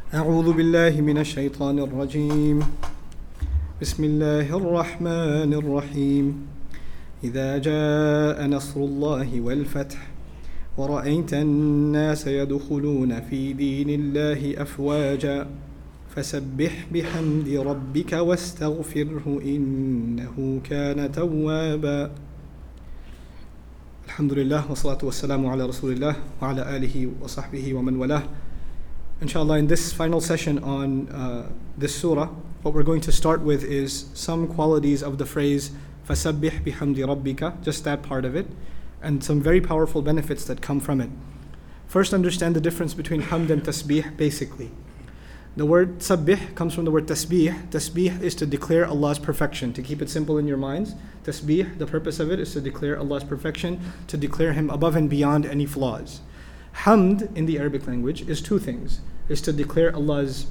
أعوذ بالله من الشيطان الرجيم بسم الله الرحمن الرحيم إذا جاء نصر الله والفتح ورأيت الناس يدخلون في دين الله أفواجا فسبح بحمد ربك واستغفره إنه كان توابا. Alhamdulillah wa salatu wa salamu ala Rasulillah wa ala alihi wa sahbihi wa man walah. Inshallah, in this final session on this surah, what we're going to start with is some qualities of the phrase فَسَبِّحْ بِحَمْدِ رَبِّكَ, just that part of it, and some very powerful benefits that come from it. First, understand the difference between hamd and tasbih basically. The word sabbih comes from the word tasbih. Tasbih is to declare Allah's perfection. To keep it simple in your minds, tasbih, the purpose of it is to declare Allah's perfection, to declare Him above and beyond any flaws. Hamd in the Arabic language is two things. Is to declare Allah's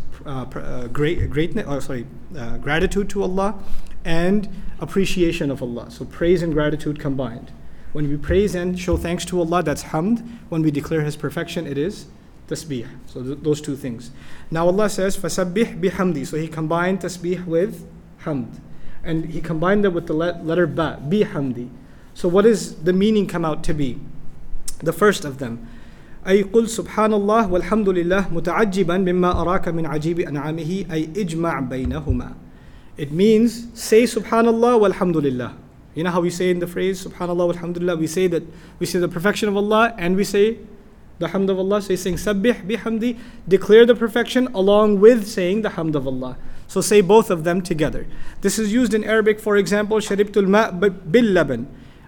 gratitude to Allah and appreciation of Allah. So praise and gratitude combined. When we praise and show thanks to Allah, that's hamd. When we declare His perfection, it is tasbih. So those two things. Now Allah says, فَسَبِّحْ بِحَمْدِ. So He combined tasbih with hamd. And He combined it with the letter ba, bihamdi. So what does the meaning come out to be? The first of them, أي قل سبحان الله والحمد لله متعجبا مما أراك من عجيب أنعامه أي اجمع بينهما. It means, say subhanallah walhamdulillah. You know how we say in the phrase subhanallah walhamdulillah, we say the perfection of Allah and we say the hamd of Allah. So he's saying sabbih bihamdi, declare the perfection along with saying the hamd of Allah. So say both of them together. This is used in Arabic, for example, sharibtul ma' bil laban.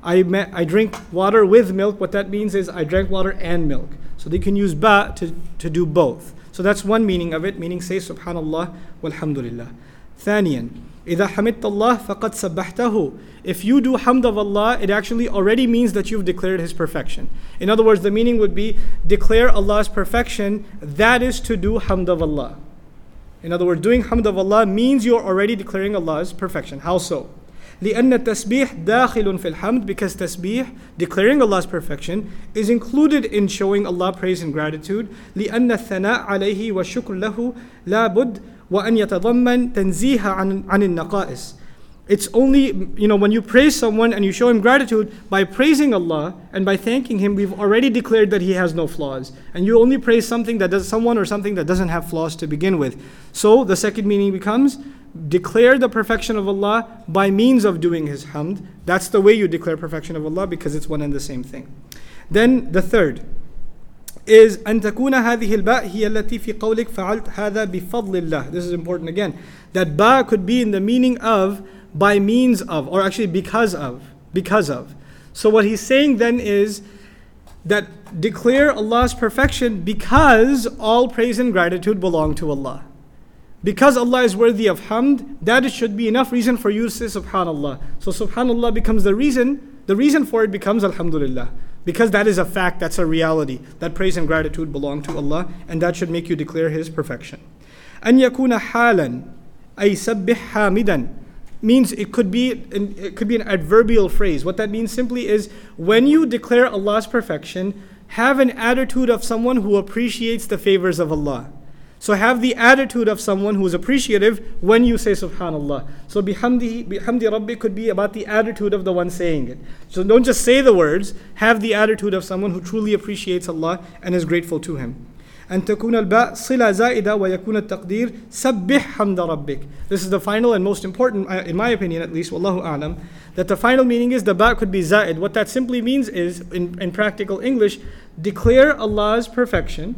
I drink water with milk. What that means is I drank water and milk. So they can use ba to do both. So that's one meaning of it, meaning say subhanallah walhamdulillah. ثانيا إذا حمدت الله فقد سبحته. If you do hamd of Allah, it actually already means that you've declared His perfection. In other words, the meaning would be declare Allah's perfection. That is to do hamd of Allah. In other words, doing hamd of Allah means you're already declaring Allah's perfection. How so? لأن التسبيح داخل في الحمد, because tasbih, declaring Allah's perfection, is included in showing Allah praise and gratitude. لأن الثناء عليه والشكر له لا بد وأن يتضمن تنزيه عن النقائص. It's only, when you praise someone and you show him gratitude, by praising Allah and by thanking Him, we've already declared that He has no flaws. And you only praise someone that doesn't have flaws to begin with. So the second meaning becomes, declare the perfection of Allah by means of doing His hamd. That's the way you declare perfection of Allah, because it's one and the same thing. Then the third is أن تكون هذه الباء هي التي في قولك فعلت هذا بفضل الله. This is important again. That ba could be in the meaning of by means of, or actually because of. So what he's saying then is that declare Allah's perfection because all praise and gratitude belong to Allah. Because Allah is worthy of hamd, that should be enough reason for you to say subhanallah. So subhanallah becomes the reason for it becomes alhamdulillah. Because that is a fact, that's a reality, that praise and gratitude belong to Allah, and that should make you declare His perfection. أن يكون حالا أي سبح حامدا means it could be an adverbial phrase. What that means simply is, when you declare Allah's perfection, have an attitude of someone who appreciates the favors of Allah. So have the attitude of someone who is appreciative when you say subhanallah. So bihamdi rabbi could be about the attitude of the one saying it. So don't just say the words, have the attitude of someone who truly appreciates Allah and is grateful to Him. أن تكون الباء صلة زائدة ويكون التقدير سبح حمد ربك. This is the final and most important, in my opinion at least, wallahu a'lam, that the final meaning is the ba could be zaid. What that simply means is, in practical English, declare Allah's perfection,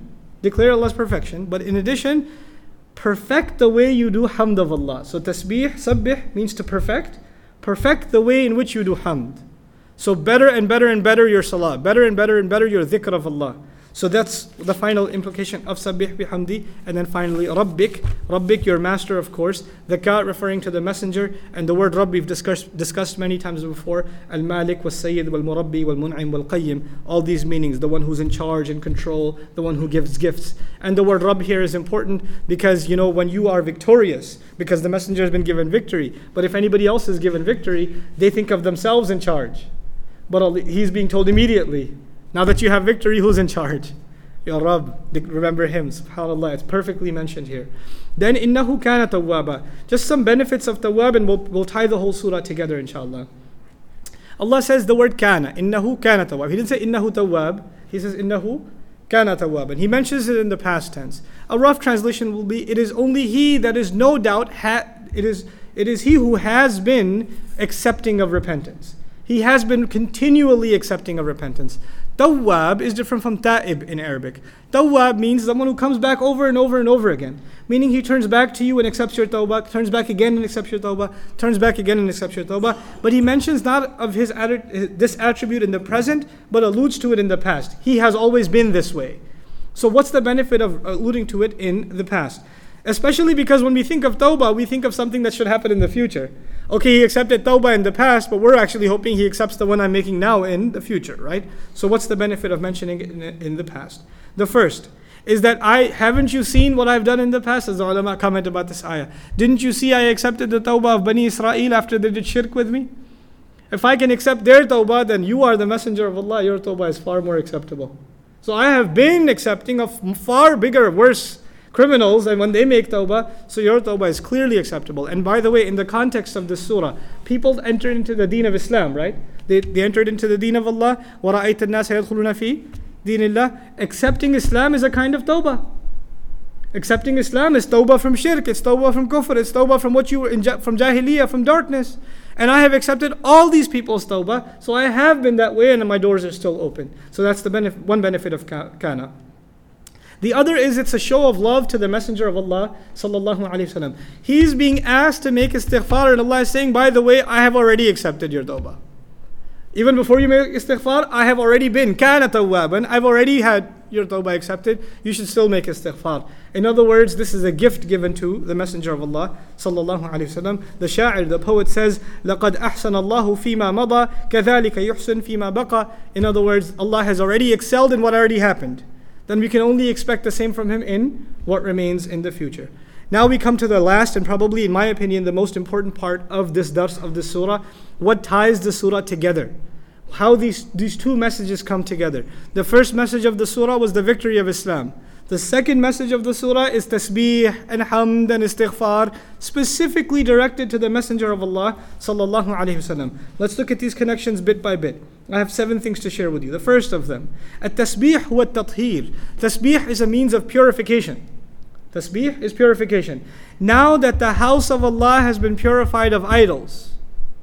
but in addition, perfect the way you do hamd of Allah. So tasbih, sabbih means to perfect the way in which you do hamd. So better and better and better your salah, better and better and better your dhikr of Allah. So that's the final implication of sabbih bihamdi. And then finally, Rabbik, your master, of course. The ka referring to the messenger, and the word Rabb we've discussed many times before. Al-Malik, wal-Sayyid, wal-Murabbi, wal-Mun'im, wal-Qayyim. All these meanings, the one who's in charge and control, the one who gives gifts. And the word Rabb here is important because, when you are victorious, because the messenger has been given victory. But if anybody else is given victory, they think of themselves in charge. But he's being told immediately, now that you have victory, who's in charge? Ya Rabb, remember him. SubhanAllah, it's perfectly mentioned here. Then innahu kana tawwaba. Just some benefits of tawwab, and we'll tie the whole surah together inshallah. Allah says the word kana. Innahu kana tawwab. He didn't say innahu tawwab. He says innahu kana tawwab. And he mentions it in the past tense. A rough translation will be, it is only he that is no doubt, it is he who has been accepting of repentance. He has been continually accepting of repentance. Tawwab is different from ta'ib in Arabic. Tawwab means someone who comes back over and over and over again. Meaning he turns back to you and accepts your tawbah, turns back again and accepts your tawbah, turns back again and accepts your tawbah. But he mentions not of this attribute in the present, but alludes to it in the past. He has always been this way. So what's the benefit of alluding to it in the past? Especially because when we think of tawbah, we think of something that should happen in the future. Okay, he accepted tawbah in the past, but we're actually hoping he accepts the one I'm making now in the future, right? So what's the benefit of mentioning it in the past? The first is that haven't you seen what I've done in the past? As the ulama comment about this ayah. Didn't you see I accepted the tawbah of Bani Israel after they did shirk with me? If I can accept their tawbah, then you are the messenger of Allah. Your tawbah is far more acceptable. So I have been accepting of far bigger, worse criminals, and when they make tawbah, so your tawbah is clearly acceptable. And by the way, in the context of this surah, people entered into the deen of Islam, right? They entered into the deen of Allah. وَرَأَيْتَ النَّاسَ يَدْخُلُونَ فِي دِينِ اللَّهِ. Accepting Islam is a kind of tawbah. Accepting Islam is tawbah from shirk, it's tawbah from kufr, it's tawbah from what you were from jahiliyyah, from darkness. And I have accepted all these people's tawbah, so I have been that way and my doors are still open. So that's the one benefit of kana. The other is it's a show of love to the Messenger of Allah sallallahu alaihi wasallam. He's being asked to make istighfar, and Allah is saying, by the way, I have already accepted your tawbah. Even before you make istighfar, I have already been kana tawwaban. I've already had your tawbah accepted. You should still make istighfar. In other words, this is a gift given to the Messenger of Allah sallallahu alaihi wasallam. The sha'ir, the poet says, لَقَدْ أَحْسَنَ اللَّهُ فِي مَا مَضَى كَذَلِكَ يُحْسِنْ فِي مَا بَقَى. In other words, Allah has already excelled in what already happened. Then we can only expect the same from him in what remains in the future. Now we come to the last and probably, in my opinion, the most important part of this dars of this surah. What ties the surah together? How these two messages come together. The first message of the surah was the victory of Islam. The second message of the surah is tasbih and hamd and istighfar, specifically directed to the Messenger of Allah sallallahu alaihi wasallam. Let's look at these connections bit by bit. I have 7 things to share with you. The first of them, at-tasbih huwa at-tathhir. Tasbih is a means of purification. Tasbih is purification. Now that the house of Allah has been purified of idols,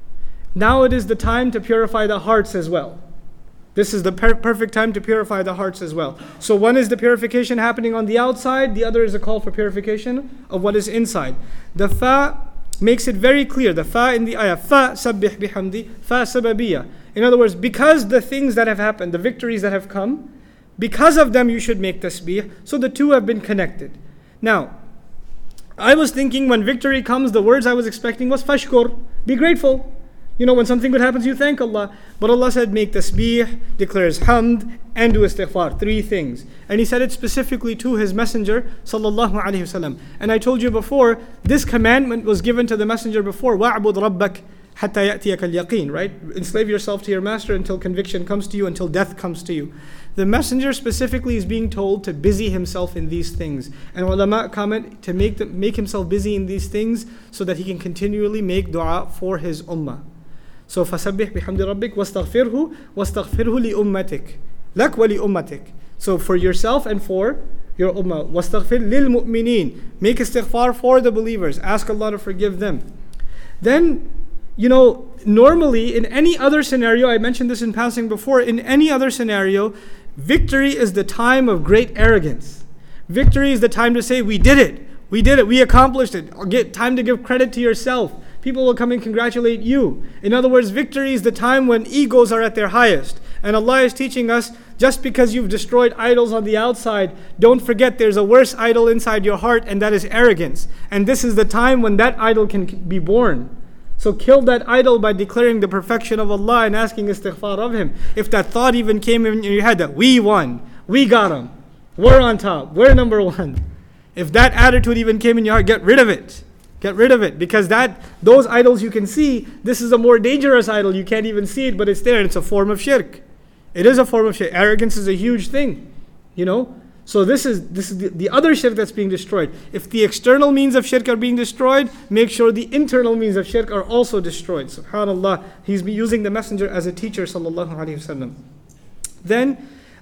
now it is the time to purify the hearts as well. This is the perfect time to purify the hearts as well. So one is the purification happening on the outside, the other is a call for purification of what is inside. The fa makes it very clear. The fa in the ayah, fa sabbih bihamdi, fa sababiyya. In other words, because the things that have happened, the victories that have come, because of them you should make tasbih. So the two have been connected. Now, I was thinking when victory comes, the words I was expecting was fashkur, be grateful. You know, when something good happens, you thank Allah. But Allah said, make tasbih, declares hamd, and do istighfar. 3 things. And He said it specifically to His Messenger, sallallahu alaihi wasallam. And I told you before, this commandment was given to the Messenger before. وَاعْبُدْ رَبَّكَ حَتَّى يَأْتِيَكَ الْيَقِينَ. Right? Enslave yourself to your Master until conviction comes to you, until death comes to you. The Messenger specifically is being told to busy himself in these things. And ulama comment to make himself busy in these things so that he can continually make dua for his ummah. So فَسَبِّحْ بِحَمْدِ رَبِّكَ وَاسْتَغْفِرْهُ لِأُمَّتِكَ لَكْ وَلِأُمَّتِكَ. So for yourself and for your ummah. وَاسْتَغْفِرْ لِلْمُؤْمِنِينَ. Make istighfar for the believers. Ask Allah to forgive them. Then, you know, normally in any other scenario, I mentioned this in passing before, in any other scenario, victory is the time of great arrogance. Victory is the time to say, we did it, we accomplished it. Time to give credit to yourself. People will come and congratulate you. In other words, victory is the time when egos are at their highest. And Allah is teaching us, just because you've destroyed idols on the outside, don't forget there's a worse idol inside your heart, and that is arrogance. And this is the time when that idol can be born. So kill that idol by declaring the perfection of Allah and asking istighfar of Him. If that thought even came in your head that we won, we got them, we're on top, we're number 1. If that attitude even came in your heart, get rid of it. Get rid of it, because those idols you can see, this is a more dangerous idol. You can't even see it, but it's there, and it's a form of shirk. It is a form of shirk. Arrogance is a huge thing, you know. So this is the other shirk that's being destroyed. If the external means of shirk are being destroyed, make sure the internal means of shirk are also destroyed. SubhanAllah, he's using the messenger as a teacher, sallallahu alaihi wasallam. Then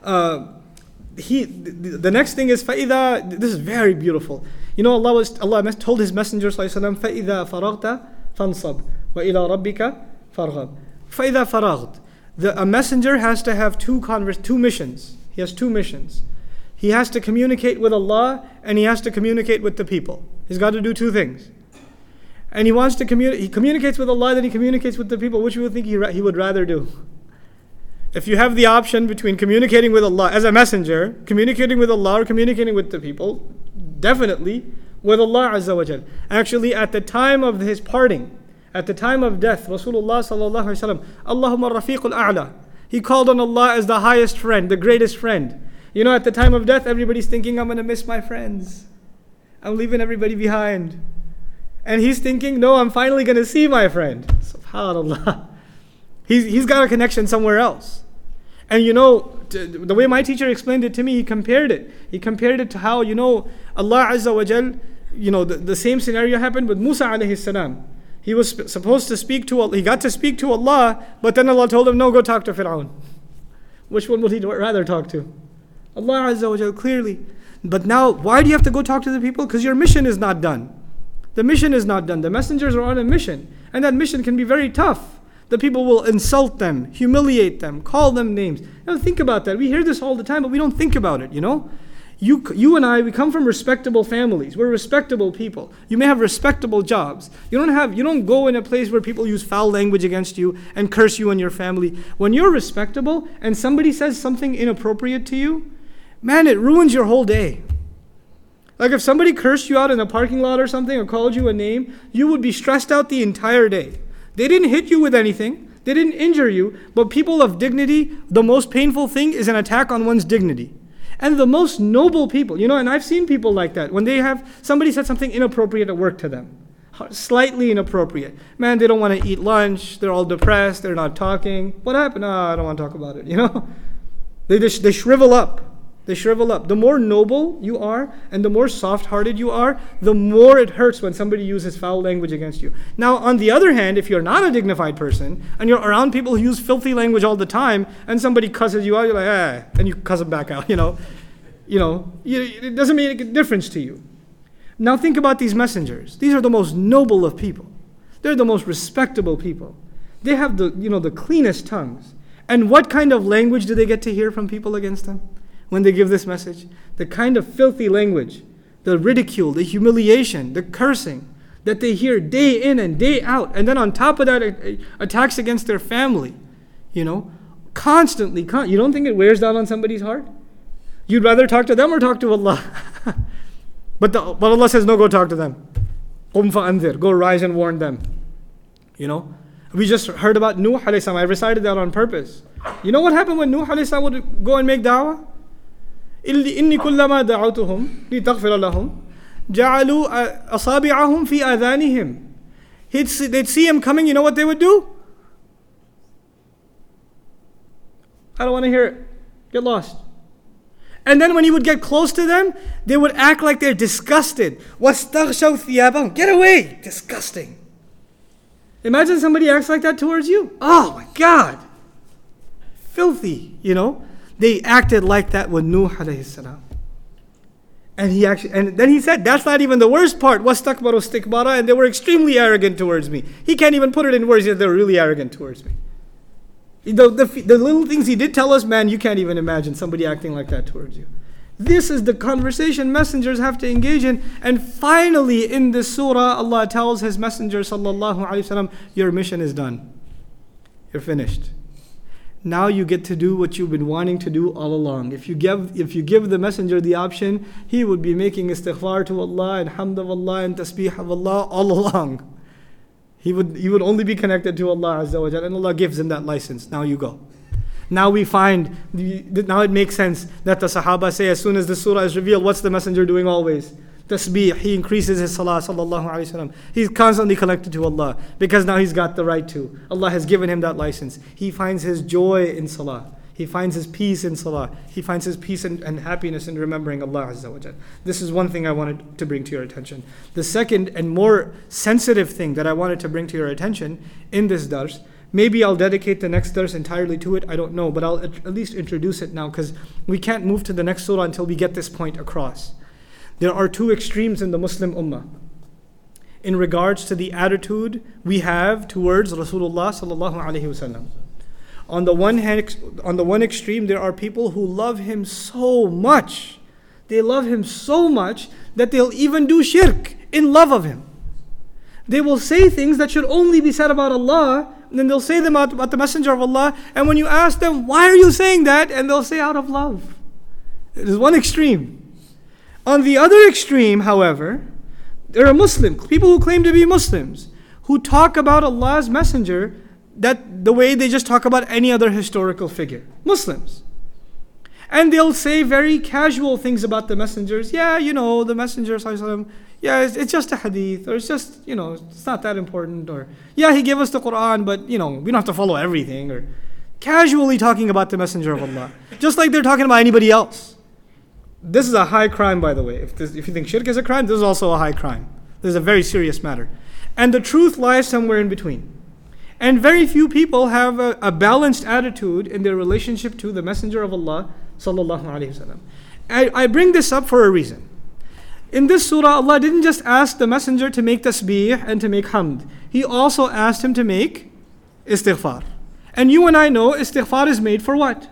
the next thing is فَإِذَا, this is very beautiful. You know, Allah told his messenger sallallahu alaihi wasallam, فَإِذَا فَرَغْتَ فَانصَبْ وَإِلَى رَبِّكَ فَارْغَبْ. فَإِذَا فَرَغْتَ, a messenger has to have two missions. He has two missions. He has to communicate with Allah and he has to communicate with the people. He's got to do two things. And he wants to he communicates with Allah, then he communicates with the people. Which you would think he would rather do? If you have the option between communicating with Allah as a messenger, communicating with Allah or communicating with the people, definitely with Allah Azza wa Jal. Actually, at the time of his parting, at the time of death, Rasulullah sallallahu alaihi wasallam, Allahumma rafiqul a'la. He called on Allah as the highest friend, the greatest friend. You know, at the time of death, everybody's thinking, I'm going to miss my friends. I'm leaving everybody behind. And he's thinking, no, I'm finally going to see my friend. SubhanAllah. He's got a connection somewhere else. And you know, the way my teacher explained it to me, he compared it. He compared it to how, you know, Allah Azza wa Jal, you know, the same scenario happened with Musa alayhi salam. He was supposed to speak to Allah. He got to speak to Allah, but then Allah told him, no, go talk to Fir'aun. Which one would he rather talk to? Allah Azza wa Jal, clearly. But now, why do you have to go talk to the people? Because your mission is not done. The mission is not done. The messengers are on a mission. And that mission can be very tough. The people will insult them, humiliate them, call them names. Now think about that. We hear this all the time, but we don't think about it, you know? You and I, we come from respectable families. We're respectable people. You may have respectable jobs. You don't go in a place where people use foul language against you and curse you and your family. When you're respectable and somebody says something inappropriate to you, man, it ruins your whole day. Like if somebody cursed you out in a parking lot or something or called you a name, you would be stressed out the entire day. They didn't hit you with anything. They didn't injure you. But people of dignity, the most painful thing is an attack on one's dignity. And the most noble people, you know, and I've seen people like that. When somebody said something inappropriate at work to them. Slightly inappropriate. Man, they don't want to eat lunch. They're all depressed. They're not talking. What happened? I don't want to talk about it, you know. They shrivel up. They shrivel up. The more noble you are and the more soft-hearted you are, the more it hurts when somebody uses foul language against you. Now, on the other hand, if you're not a dignified person and you're around people who use filthy language all the time and somebody cusses you out, you're like, and you cuss them back out, you know. It doesn't make a difference to you. Now think about these messengers. These are the most noble of people. They're the most respectable people. They have the cleanest tongues. And what kind of language do they get to hear from people against them? When they give this message, the kind of filthy language, the ridicule, the humiliation, the cursing that they hear day in and day out, and then on top of that, attacks against their family, you know, constantly. You don't think it wears down on somebody's heart? You'd rather talk to them or talk to Allah? But Allah says, no, go talk to them. Qum fa'anzir, go rise and warn them. You know, we just heard about Nuh alayhi salam. I recited that on purpose. You know what happened when Nuh alayhi salam would go and make da'wah? إني كلما دعوتهم لتغفر لهم جعلوا أصابعهم في آذانهم. They'd see him coming, you know what they would do? I don't want to hear it. Get lost. And then when he would get close to them, they would act like they're disgusted. وَاسْتَغْشَوْا ثِيَابَهُمْ. Get away! Disgusting. Imagine somebody acts like that towards you. Oh my God. Filthy, you know. They acted like that with Nuh alayhi salam. And then he said, that's not even the worst part. وَاسْتَكْبَرُوا اسْتِكْبَارًا. And they were extremely arrogant towards me. He can't even put it in words, yet they were really arrogant towards me. The little things he did tell us, man, you can't even imagine somebody acting like that towards you. This is the conversation messengers have to engage in. And finally, in this surah, Allah tells His Messenger, sallallahu alaihi wasallam, your mission is done. You're finished. Now you get to do what you've been wanting to do all along. If you give the messenger the option, he would be making istighfar to Allah and hamd of Allah and tasbih of Allah all along. He would only be connected to Allah Azza wa Jalla, and Allah gives him that license. Now you go. Now we find, now it makes sense that the Sahaba say, as soon as the surah is revealed, what's the messenger doing always? Tasbih. He increases his salah, sallallahu alayhi wa sallam. He's constantly connected to Allah because now he's got the right to. Allah has given him that license. He finds his joy in salah. He finds his peace in salah. He finds his peace and happiness in remembering Allah Azza wa Jal. This is one thing I wanted to bring to your attention. The second and more sensitive thing that I wanted to bring to your attention in this dars, maybe I'll dedicate the next dars entirely to it, I don't know, but I'll at least introduce it now because we can't move to the next surah until we get this point across. There are two extremes in the Muslim ummah in regards to the attitude we have towards Rasulullah sallallahu alaihi wasallam. On the one extreme, there are people who love him so much. They love him so much that they'll even do shirk in love of him. They will say things that should only be said about Allah, and then they'll say them about the Messenger of Allah, and when you ask them, why are you saying that? And they'll say, out of love. It is one extreme. On the other extreme, however, there are Muslims, people who claim to be Muslims, who talk about Allah's Messenger that the way they just talk about any other historical figure. Muslims. And they'll say very casual things about the messengers. Yeah, the Messenger, yeah, it's just a hadith, or it's just, it's not that important, or yeah, he gave us the Quran, but, we don't have to follow everything, or casually talking about the Messenger of Allah. Just like they're talking about anybody else. This is a high crime, by the way. If you think shirk is a crime, this is also a high crime. This is a very serious matter. And the truth lies somewhere in between. And very few people have a balanced attitude in their relationship to the Messenger of Allah sallallahu alaihi wasallam. I bring this up for a reason. In this surah, Allah didn't just ask the Messenger to make tasbih and to make hamd. He also asked him to make istighfar. And you and I know istighfar is made for what?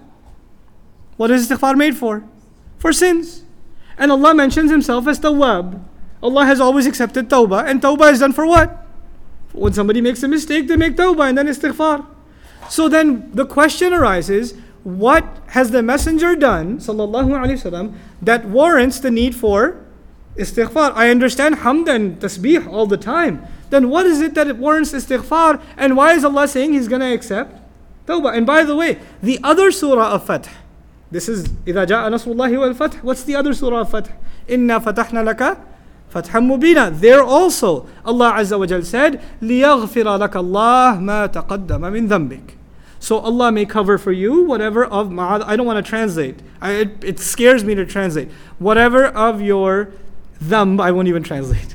What is istighfar made for? For sins. And Allah mentions himself as Tawwab. Allah has always accepted tawbah, and tawbah is done for what? When somebody makes a mistake, they make tawbah and then istighfar. So then the question arises, what has the Messenger done, sallallahu alaihi wasallam, that warrants the need for istighfar? I understand hamd and tasbih all the time. Then what is it that it warrants istighfar? And why is Allah saying He's going to accept tawbah? And by the way, the other surah of Fath, this is إِذَا جَاءَ نَصْرُ اللَّهِ وَالْفَتْحِ. What's the other surah of Fath? إِنَّا فَتَحْنَا لَكَ فَتْحًا مُبِينًا. There also, Allah Azza wa Jal said, لِيَغْفِرَ لَكَ اللَّهُ مَا تَقَدَّمَ مِنْ ذَنْبِكَ. So Allah may cover for you whatever of, I don't want to translate. It scares me to translate. Whatever of your dhanb, I won't even translate.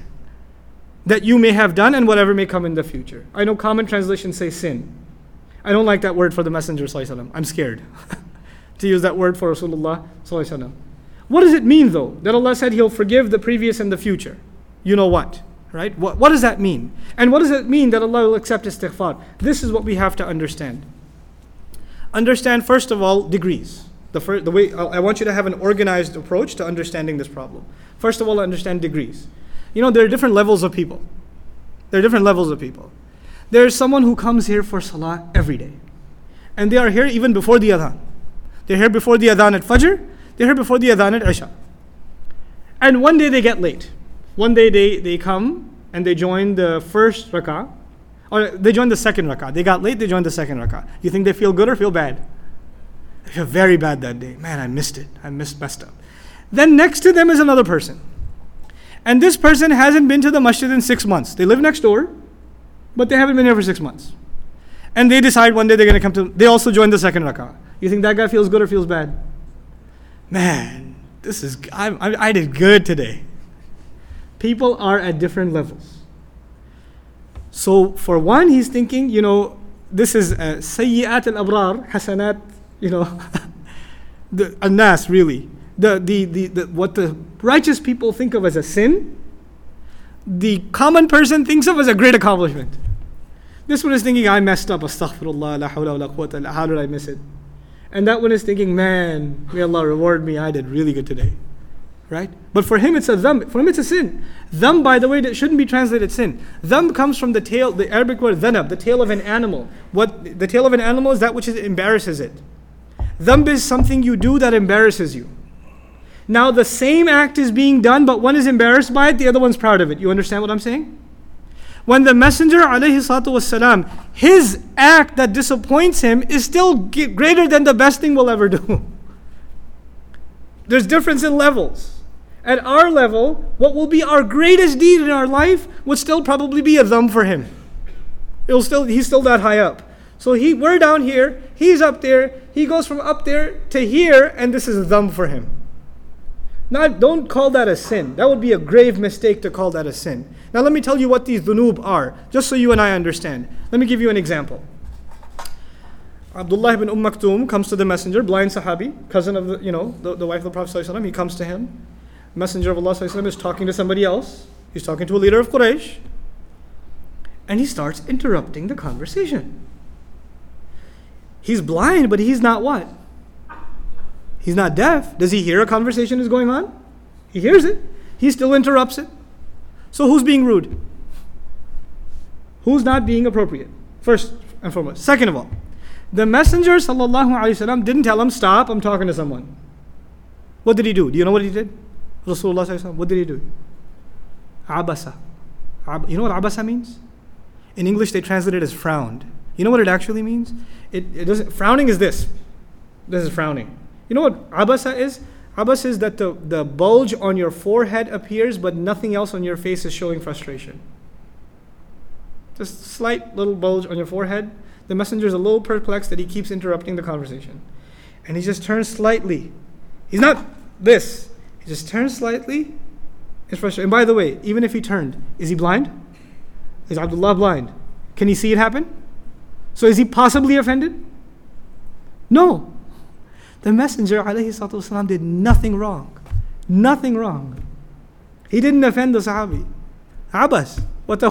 That you may have done and whatever may come in the future. I know common translations say sin. I don't like that word for the Messenger sallallahu alaihi wasallam. I'm scared to use that word for Rasulullah sallallahu alaihi wasallam. What does it mean though, that Allah said He'll forgive the previous and the future? You know what, right? What does that mean? And what does it mean that Allah will accept istighfar? This is what we have to understand. Understand, first of all, degrees. The way I want you to have an organized approach to understanding this problem. First of all, understand degrees. There are different levels of people. There's someone who comes here for salah every day. And they are here even before the adhan. They're here before the adhan at Fajr. They're here before the adhan at Isha. And one day they get late. One day they come and they join the first rak'ah. Or they join the second rak'ah. They got late, they joined the second rak'ah. You think they feel good or feel bad? They feel very bad that day. Man, I missed it. Messed up. Then next to them is another person. And this person hasn't been to the masjid in 6 months. They live next door, but they haven't been here for 6 months. And they decide one day they're going to come to, they also join the second rak'ah. You think that guy feels good or feels bad? Man, I did good today. People are at different levels. So for one, he's thinking, this is sayyi'at al-abrar, hasanat, the an-nas really. The what the righteous people think of as a sin, the common person thinks of as a great accomplishment. This one is thinking, I messed up, astaghfirullah, la hawla wa la quwwata illa, how did I miss it? And that one is thinking, man, may Allah reward me, I did really good today. Right? But for him it's a dhanb, for him it's a sin. Dhanb, by the way, that shouldn't be translated sin. Dhanb comes from the tail, the Arabic word dhanab, the tail of an animal. What the tail of an animal is that which embarrasses it. Dhanb is something you do that embarrasses you. Now the same act is being done, but one is embarrassed by it, the other one's proud of it. You understand what I'm saying? When the Messenger ﷺ, his act that disappoints him is still greater than the best thing we'll ever do. There's difference in levels. At our level, what will be our greatest deed in our life would still probably be a dhanb for him. He's still that high up. So we're down here, he's up there, he goes from up there to here, and this is a dhamb for him. Now, don't call that a sin. That would be a grave mistake to call that a sin. Now let me tell you what these dhunub are, just so you and I understand. Let me give you an example. Abdullah ibn Maktoum comes to the messenger, blind Sahabi, cousin of the wife of the Prophet ﷺ. He comes to him. Messenger of Allah ﷺ is talking to somebody else. He's talking to a leader of Quraysh. And he starts interrupting the conversation. He's blind, but he's not what? He's not deaf. Does he hear a conversation is going on? He hears it. He still interrupts it. So who's being rude? Who's not being appropriate? First and foremost. Second of all, the Messenger ﷺ didn't tell him, stop, I'm talking to someone. What did he do? Do you know what he did? Rasulullah ﷺ, what did he do? Abasa. You know what abasa means? In English they translate it as frowned. You know what it actually means? It doesn't. Frowning is this. This is frowning. You know what abasa is? Abasa is that the bulge on your forehead appears, but nothing else on your face is showing frustration. Just a slight little bulge on your forehead. The messenger is a little perplexed that he keeps interrupting the conversation. And he just turns slightly. He's not this. He just turns slightly. It's frustrating. And by the way, even if he turned, is he blind? Is Abdullah blind? Can he see it happen? So is he possibly offended? No. The Messenger ﷺ did nothing wrong. Nothing wrong. He didn't offend the Sahabi. Abbas.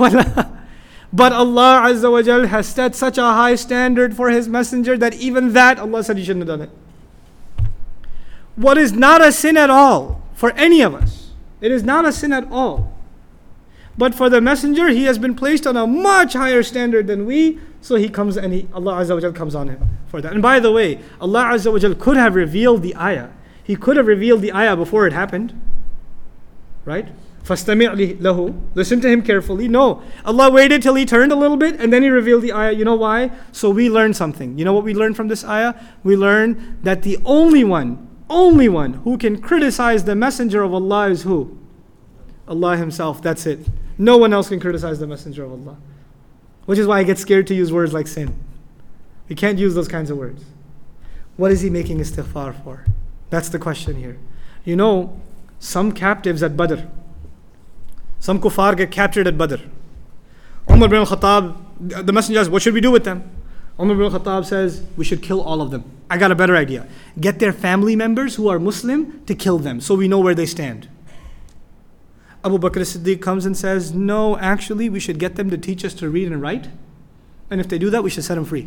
But Allah Azza wa Jal has set such a high standard for His Messenger that even that Allah said He shouldn't have done it. What is not a sin at all for any of us. It is not a sin at all. But for the Messenger, he has been placed on a much higher standard than we, so he comes and Allah Azza wa Jal comes on him for that. And by the way, Allah Azza wa Jal could have revealed the ayah. He could have revealed the ayah before it happened. Right? فَاسْتَمِعْ لَهُ. Listen to him carefully. No. Allah waited till he turned a little bit and then he revealed the ayah. You know why? So we learn something. You know what we learn from this ayah? We learn that the only one who can criticize the Messenger of Allah is who? Allah Himself. That's it. No one else can criticize the Messenger of Allah. Which is why I get scared to use words like sin. We can't use those kinds of words. What is he making istighfar for? That's the question here. You know, some captives at Badr, some kuffar get captured at Badr. Umar bin al-Khattab, the Messenger asks, what should we do with them? Umar bin al-Khattab says, we should kill all of them. I got a better idea. Get their family members who are Muslim to kill them so we know where they stand. Abu Bakr as-Siddiq comes and says, no, actually, we should get them to teach us to read and write. And if they do that, we should set them free.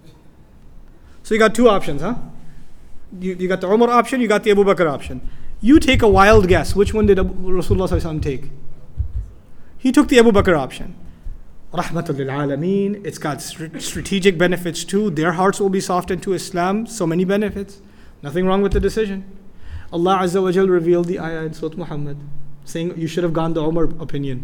So you got two options, huh? You got the Umar option, you got the Abu Bakr option. You take a wild guess. Which one did Rasulullah ﷺ take? He took the Abu Bakr option. Rahmatul lil Alameen. It's got strategic benefits too. Their hearts will be softened to Islam. So many benefits. Nothing wrong with the decision. Allah Azza wa Jal revealed the ayah in Surah Muhammad, saying you should have gone the Umar opinion.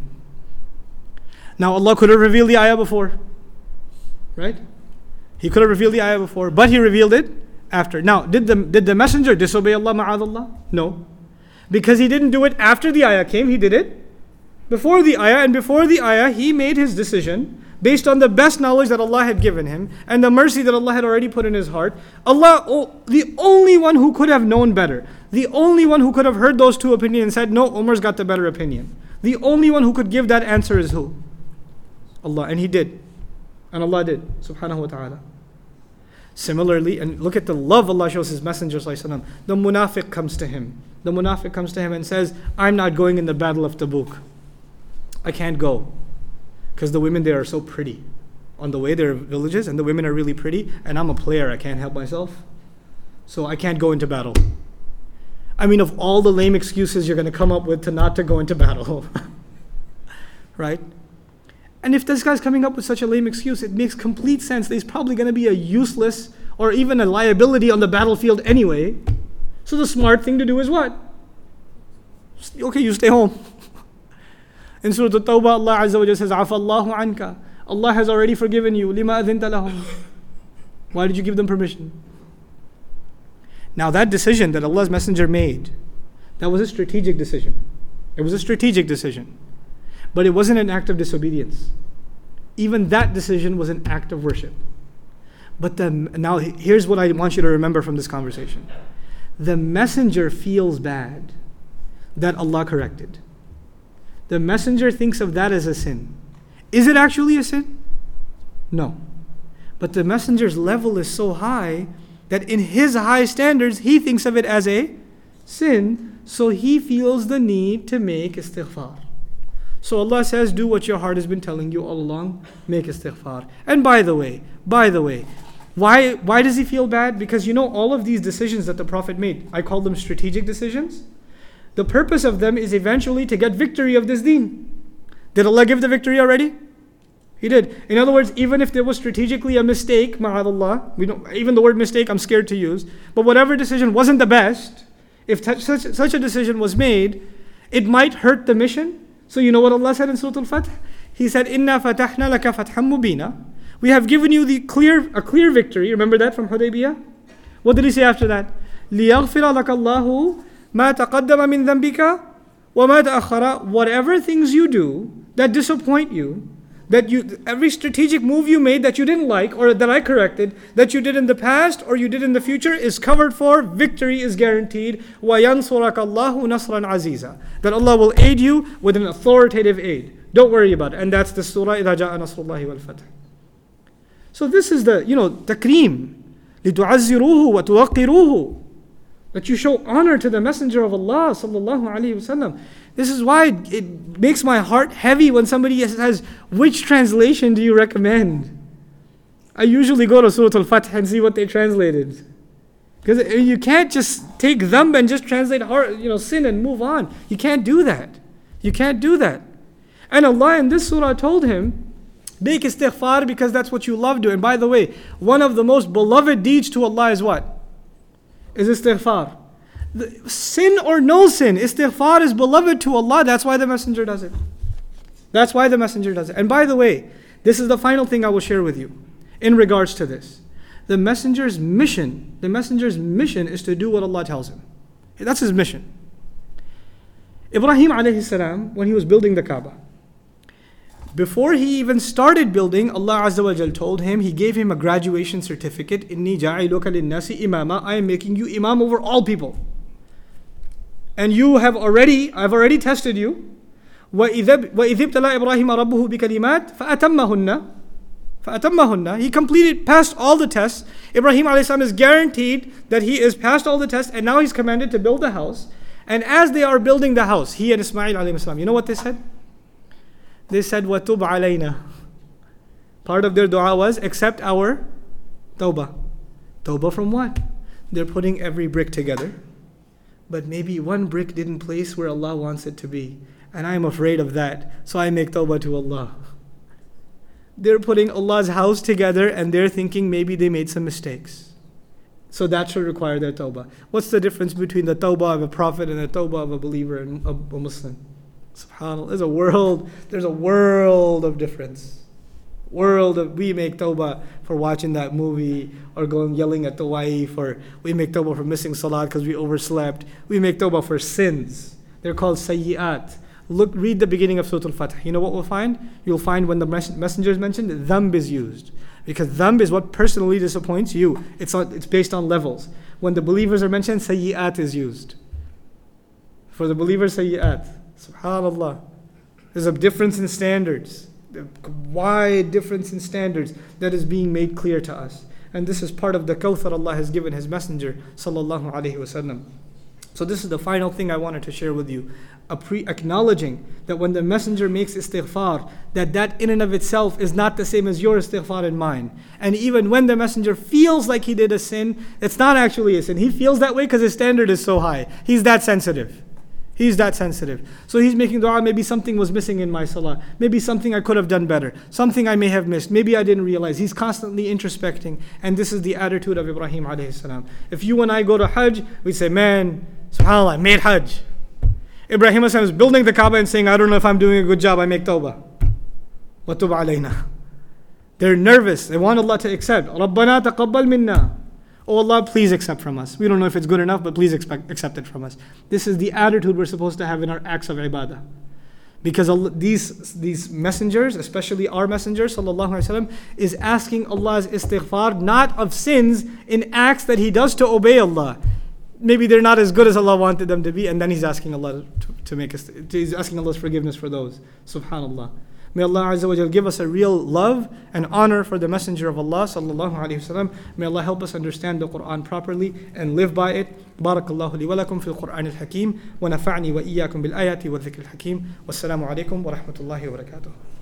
Now Allah could have revealed the ayah before. Right? He could have revealed the ayah before, but He revealed it after. Now, did the Messenger disobey Allah, ma'adallah? No. Because he didn't do it after the ayah came, he did it before the ayah. And before the ayah, he made his decision based on the best knowledge that Allah had given him and the mercy that Allah had already put in his heart. Allah, the only one who could have known better, the only one who could have heard those two opinions and said, no, Umar's got the better opinion. The only one who could give that answer is who? Allah. And He did. And Allah did, subhanahu wa ta'ala. Similarly, and look at the love Allah shows His Messenger ﷺ. The munafiq comes to him. The munafiq comes to him and says, I'm not going in the battle of Tabuk. I can't go. Because the women there are so pretty. On the way, there are villages and the women are really pretty. And I'm a player, I can't help myself. So I can't go into battle. I mean, of all the lame excuses you're going to come up with to not to go into battle. Right? And if this guy's coming up with such a lame excuse, it makes complete sense that he's probably going to be a useless or even a liability on the battlefield anyway. So the smart thing to do is what? Okay, you stay home. In Surah At-Tawbah, Allah Azza wa Jalla says, عَفَى اللَّهُ عَنْكَ. Allah has already forgiven you. لِمَا أَذِنْتَ لَهُمْ. Why did you give them permission? Now that decision that Allah's Messenger made, that was a strategic decision. It was a strategic decision. But it wasn't an act of disobedience. Even that decision was an act of worship. But now here's what I want you to remember from this conversation. The messenger feels bad that Allah corrected. The messenger thinks of that as a sin. Is it actually a sin? No. But the messenger's level is so high that in his high standards, he thinks of it as a sin, so he feels the need to make istighfar. So Allah says, do what your heart has been telling you all along, make istighfar. And by the way, why does he feel bad? Because all of these decisions that the Prophet made, I call them strategic decisions. The purpose of them is eventually to get victory of this deen. Did Allah give the victory already? He did. In other words, even if there was strategically a mistake, ma'adallah, even the word mistake I'm scared to use, but whatever decision wasn't the best, if such a decision was made, it might hurt the mission. So you know what Allah said in Surah Al-Fath? He said, "Inna fatahna laka fatham mubina." We have given you a clear victory. Remember that from Hudaybiyah? What did he say after that? لِيَغْفِرَ لَكَ اللَّهُ مَا تَقَدَّمَ مِنْ ذَنْبِكَ وَمَا تَأَخَّرَ. Whatever things you do that disappoint you, every strategic move you made that you didn't like or that I corrected, that you did in the past or you did in the future is covered for, victory is guaranteed. وَيَنْصُرَكَ اللَّهُ نَصْرًا عَزِيزًا. That Allah will aid you with an authoritative aid. Don't worry about it. And that's the surah, إِذَا جَاءَ نَصْرُ اللَّهِ وَالْفَتْحِ. So this is the, takreem. لِتُعَزِّرُوهُ وَتُوَقِّرُوهُ. That you show honor to the Messenger of Allah sallallahu alaihi wasallam. This is why it makes my heart heavy when somebody says, which translation do you recommend? I usually go to Surah Al-Fath and see what they translated. Because you can't just take dhanb and just translate sin and move on. You can't do that. You can't do that. And Allah in this surah told him, make istighfar because that's what you love doing. And by the way, one of the most beloved deeds to Allah is what? Is istighfar. Sin or no sin, istighfar is beloved to Allah. That's why the Messenger does it. That's why the Messenger does it. And by the way, this is the final thing I will share with you in regards to this. The Messenger's mission is to do what Allah tells him. That's his mission. Ibrahim alayhi salam, when he was building the Kaaba, before he even started building, Allah Azza wa Jal told him, He gave him a graduation certificate. Inni ja'iluka linnasi imama. I am making you imam over all people. And I've already tested you. وَإِذِ ابْتَلَى إِبْرَاهِيمَ رَبُّهُ بِكَلِمَاتٍ فَأَتَمَّهُنَّ. He passed all the tests. Ibrahim alayhi salam is guaranteed that he is passed all the tests, and now he's commanded to build the house. And as they are building the house, he and Ismail alayhi salam, you know what they said? They said, وَتُبْ عَلَيْنَا. Part of their dua was, accept our tawbah. Tawbah from what? They're putting every brick together. But maybe one brick didn't place where Allah wants it to be. And I'm afraid of that. So I make tawbah to Allah. They're putting Allah's house together and they're thinking maybe they made some mistakes. So that should require their tawbah. What's the difference between the tawbah of a prophet and the tawbah of a believer and a Muslim? SubhanAllah, there's a world of difference. We make tawbah for watching that movie or going yelling at the wife, or we make tawbah for missing salat because we overslept. We make tawbah for sins. They're called sayyi'at. Read the beginning of Surah Al-Fath. You know what we'll find? You'll find when the messenger is mentioned, dhanb is used. Because dhanb is what personally disappoints you. It's based on levels. When the believers are mentioned, sayyi'at is used. For the believers, sayyi'at. SubhanAllah. There's a difference in standards. A wide difference in standards that is being made clear to us. And this is part of the kawthar Allah has given His Messenger sallallahu alaihi wasallam. So this is the final thing I wanted to share with you. Acknowledging that when the Messenger makes istighfar, that in and of itself is not the same as your istighfar and mine. And even when the Messenger feels like he did a sin, it's not actually a sin. He feels that way because his standard is so high. He's that sensitive. So he's making dua, maybe something was missing in my salah. Maybe something I could have done better. Something I may have missed. Maybe I didn't realize. He's constantly introspecting. And this is the attitude of Ibrahim alayhi salam. If you and I go to Hajj, we say, man, subhanAllah, I made Hajj. Ibrahim alayhi salam is building the Kaaba and saying, I don't know if I'm doing a good job, I make tawbah. Wa tub alayna. They're nervous. They want Allah to accept. رَبَّنَا تَقَبَّلْ مِنَّا. Oh Allah, please accept from us. We don't know if it's good enough, but please accept it from us. This is the attitude we're supposed to have in our acts of ibadah. Because these messengers, especially our messenger sallallahu alaihi wasallam, is asking Allah's istighfar not of sins in acts that he does to obey Allah. Maybe they're not as good as Allah wanted them to be, and then he's asking Allah to make us. He's asking Allah's forgiveness for those. Subhanallah. May Allah Azza wa Jal give us a real love and honor for the Messenger of Allah sallallahu alaihi wasallam. May Allah help us understand the Quran properly and live by it. Barakallahu li wa lakum fil Quran al-Hakim wa nafa'ni wa iyyakum bil ayati wa dhikr al-Hakim. Wassalamu alaikum wa rahmatullahi wa barakatuh.